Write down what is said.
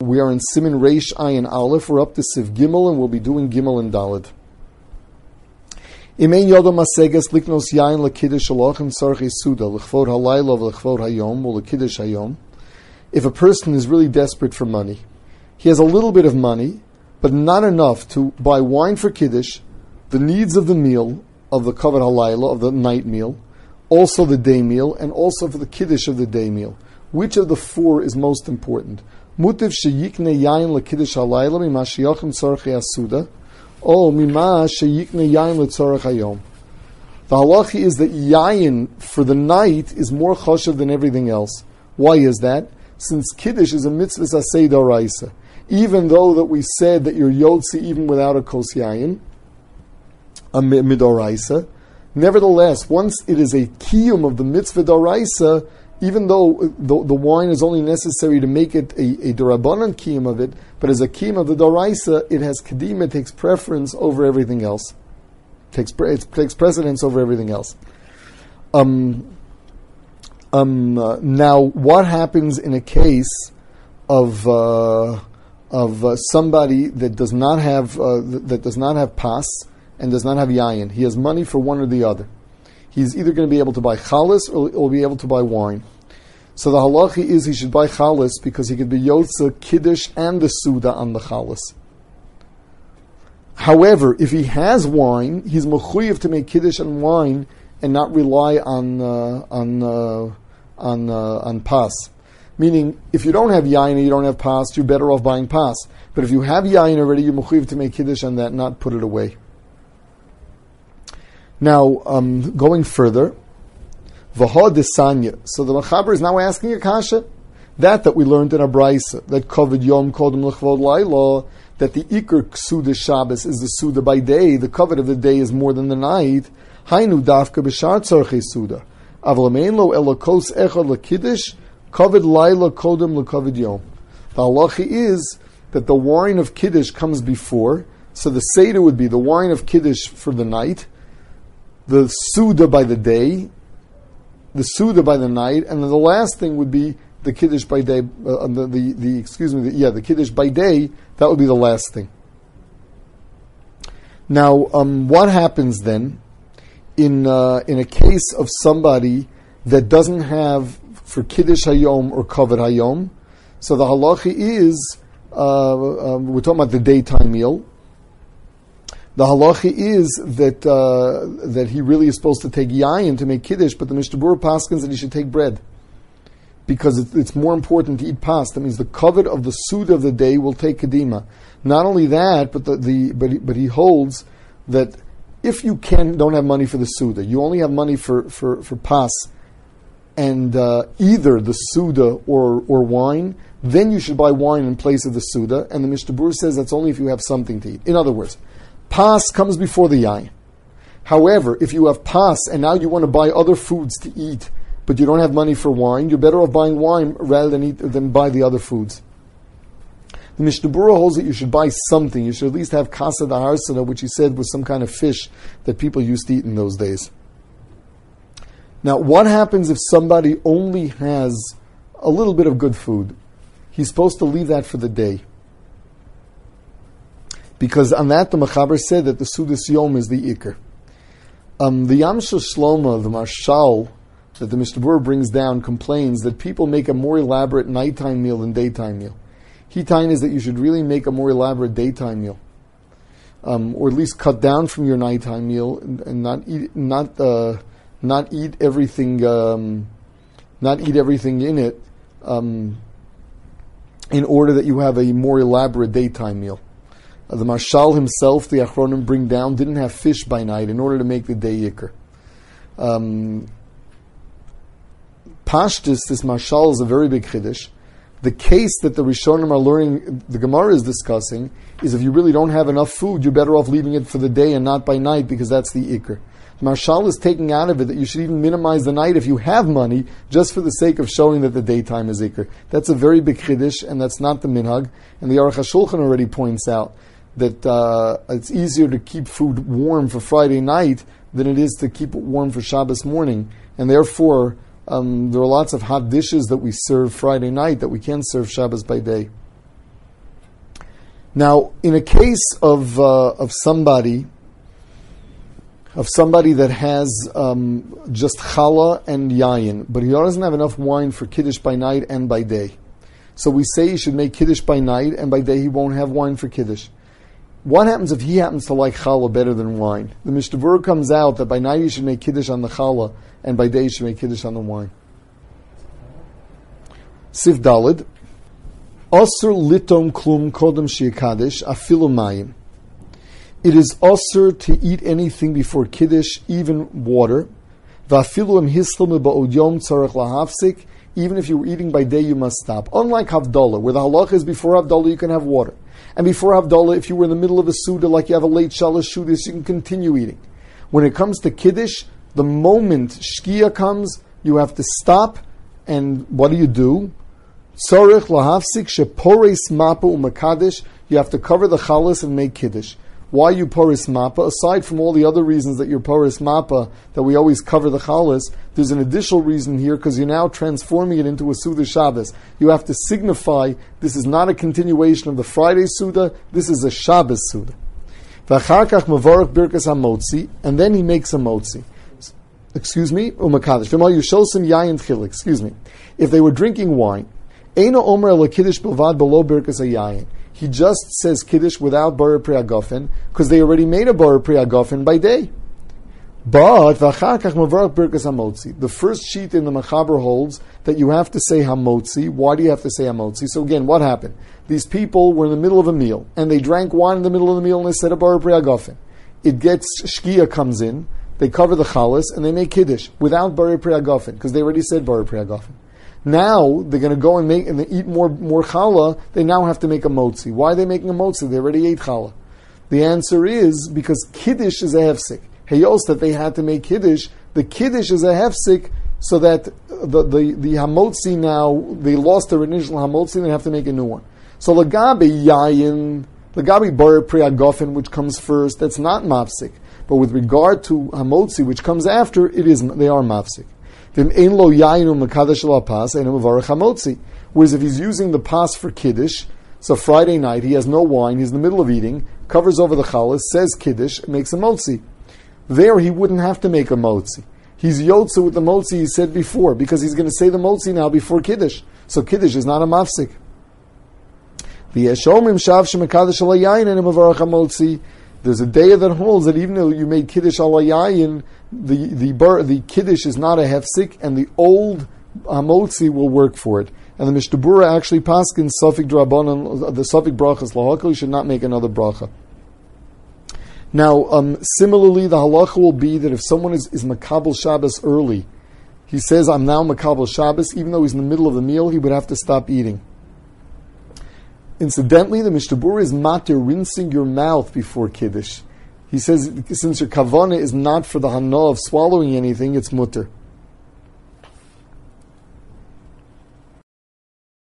We are in Siman Reish Ayin Aleph. We're up to Siv Gimel, and we'll be doing Gimel and Daled. Imein Yodom Maseges Liknos Yain L'Kiddush Alochem Tzarchei Suda L'Chvod Halayla L'Chvod Hayom or L'Kiddush Hayom. If a person is really desperate for money, he has a little bit of money, but not enough to buy wine for Kiddush, the needs of the meal, of the Kavod Halayla, of the night meal, also the day meal, and also for the Kiddush of the day meal. Which of the four is most important? Mutiv sheyikne yain lekiddush halayla mima sheyachim tzarchei asuda, or mima sheyikne yain letzarech hayom. The halacha is that yain for the night is more choshev than everything else. Why is that? Since Kiddush is a mitzvah aseh d'oraisa. Even though that we said that you're yotzi even without a kos yain, a midoraisa, nevertheless, once it is a kiyum of the mitzvah d'oraisa, even though the wine is only necessary to make it a derabanan kiyum of it, but as a kiyum of the d'oraisa, it has kedima, takes preference over everything else. It takes precedence over everything else. Now, what happens in a case of somebody that does not have pas and does not have yayin? He has money for one or the other. He's either going to be able to buy chalas or be able to buy wine. So the halacha is he should buy chalas because he could be yotza, kiddush, and the suda on the chalas. However, if he has wine, he's mechuyev to make kiddush and wine and not rely on pas. Meaning, if you don't have yayin and you don't have pas, you're better off buying pas. But if you have yayin already, you're mechuyev to make kiddush on that, not put it away. Now, going further, V'ha desanya. So the Mechaber is now asking a kasha. That we learned in a brayso, that kavod yom kodem l'chvod layla, that the ikar ksuda Shabbos is the suda by day, the kavod of the day is more than the night. Hainu dafka b'shar tzarchei suda. Aval amein lo elokos echad l'kiddush, kavod layla kodem l'kavod yom. The halacha is that the wine of kiddush comes before, so the seder would be the wine of kiddush for the night, the suda by the day, the suda by the night, and then the last thing would be the kiddush by day. The kiddush by day. That would be the last thing. Now, what happens then in a case of somebody that doesn't have for kiddush hayom or kavod hayom? So the halacha is we're talking about the daytime meal. The halacha is that he really is supposed to take yayin to make kiddush, but the Mishnah Berurah paskins that he should take bread because it's more important to eat pas. That means the kavod of the suda of the day will take kedima. Not only that, but he holds that if you don't have money for the suda, you only have money for pas, and either the suda or wine, then you should buy wine in place of the suda. And the Mishnah Berurah says that's only if you have something to eat. In other words, pas comes before the yain. However, if you have pas and now you want to buy other foods to eat, but you don't have money for wine, you're better off buying wine rather than buy the other foods. The Mishnah Berurah holds that you should buy something. You should at least have kasa daharsana, which he said was some kind of fish that people used to eat in those days. Now, what happens if somebody only has a little bit of good food? He's supposed to leave that for the day. Because on that, the Mechaber said that the Sudas Yom is the Iker. The Yamshel Shlomo, the Marshal, that the Mishnah Berurah brings down, complains that people make a more elaborate nighttime meal than daytime meal. He is that you should really make a more elaborate daytime meal, or at least cut down from your nighttime meal and not eat everything in it, in order that you have a more elaborate daytime meal. The Marshal himself, the Achronim bring down, didn't have fish by night in order to make the day Yikr. Pashtus, this Marshal is a very big Chiddush. The case that the Rishonim are learning, the Gemara is discussing, is if you really don't have enough food, you're better off leaving it for the day and not by night because that's the Iker. The Marshal is taking out of it that you should even minimize the night if you have money, just for the sake of showing that the daytime is Iker. That's a very big Chiddush, and that's not the Minhag. And the Aruch HaShulchan already points out that it's easier to keep food warm for Friday night than it is to keep it warm for Shabbos morning. And therefore, there are lots of hot dishes that we serve Friday night that we can't serve Shabbos by day. Now, in a case of somebody that has just challah and yayin, but he doesn't have enough wine for kiddush by night and by day, so we say he should make kiddush by night, and by day he won't have wine for kiddush. What happens if he happens to like challah better than wine? The Mishnah Berurah comes out that by night he should make kiddush on the challah, and by day he should make kiddush on the wine. Sif Dalid. Osir litom klum kodem shi'akadesh afilu mayim. It is osir to eat anything before kiddush, even water. Va'afilu im hislam ba'od yom tzarech lahafsik. Even if you were eating by day, you must stop. Unlike Havdalah, where the halach is before Havdalah you can have water, and before Havdalah, if you were in the middle of a Suda, like you have a late Shalosh Shudas, you can continue eating. When it comes to kiddush, the moment Shkia comes, you have to stop, and what do? Tzarech lahafsik shepores mapa umakadesh. You have to cover the chalas and make kiddush. Why you poris mapa? Aside from all the other reasons that you're poris mapa, that we always cover the chalas, there's an additional reason here because you're now transforming it into a Suda Shabbos. You have to signify this is not a continuation of the Friday Suda, this is a Shabbos Suda. V'acharkach mavarach birkas hamotzi, and then he makes a motzi. Umakadesh. V'mal yushosim yayin tchil. If they were drinking wine, Eino omer el kiddush bilvad below birkas hayayin. He just says kiddush without bar pri hagafen because they already made a bar pri hagafen by day. But v'achakach mavarach birkas hamotzi. The first sheet in the Mechaber holds that you have to say hamotzi. Why do you have to say hamotzi? So again, what happened? These people were in the middle of a meal and they drank wine in the middle of the meal and they said a bar pri hagafen. It gets shkia comes in. They cover the chalas and they make kiddush without bar pri hagafen because they already said bar pri hagafen. Now they're going to go and make and they eat more challah. They now have to make a motzi. Why are they making a motzi? They already ate challah. The answer is because kiddush is a hefsek. Heyos that they had to make kiddush. The kiddush is a hefsek, so that the hamotzi now they lost their initial hamotzi and they have to make a new one. So lagabi yayin, lagabi bar pri hagafen, which comes first, that's not mafsik. But with regard to hamotzi, which comes after, it is they are mafsik. Whereas if he's using the pas for kiddush, so Friday night he has no wine, he's in the middle of eating, covers over the chalas, says kiddush, makes a motzi. There he wouldn't have to make a motzi. He's yotze with the motzi he said before, because he's going to say the motzi now before kiddush. So kiddush is not a mafsik. There's a day that holds that even though you made kiddush al yayin, the kiddush is not a hefsik, and the old hamotzi will work for it. And the Mishnah Berurah actually paskins safik drabanan, the safik brachas lahakol, you should not make another bracha. Now, similarly, the halacha will be that if someone is makabel Shabbos early, he says, I'm now makabel Shabbos, even though he's in the middle of the meal, he would have to stop eating. Incidentally, the Mishnah Berurah is matir rinsing your mouth before kiddush. He says, since your kavana is not for the hana of swallowing anything, it's mutter.